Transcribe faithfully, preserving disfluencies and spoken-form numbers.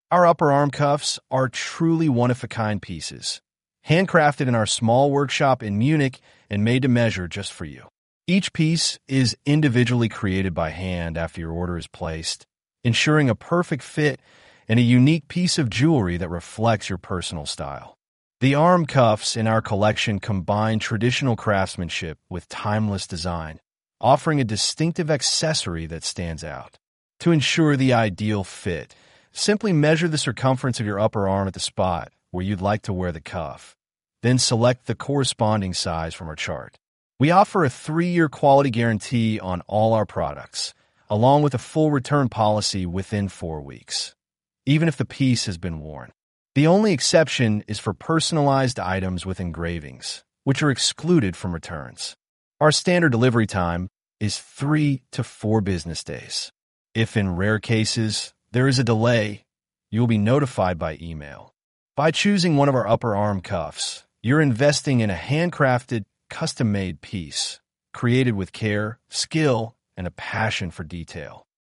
Our upper arm cuffs are truly one-of-a-kind pieces, handcrafted in our small workshop in Munich and made to measure just for you. Each piece is individually created by hand after your order is placed, ensuring a perfect fit and a unique piece of jewelry that reflects your personal style. The arm cuffs in our collection combine traditional craftsmanship with timeless design, offering a distinctive accessory that stands out. To ensure the ideal fit, simply measure the circumference of your upper arm at the spot where you'd like to wear the cuff. Then select the corresponding size from our chart. We offer a three-year quality guarantee on all our products, along with a full return policy within four weeks, even if the piece has been worn. The only exception is for personalized items with engravings, which are excluded from returns. Our standard delivery time is three to four business days. If in rare cases there is a delay, you will be notified by email. By choosing one of our upper arm cuffs, you're investing in a handcrafted, custom-made piece, created with care, skill, and a passion for detail.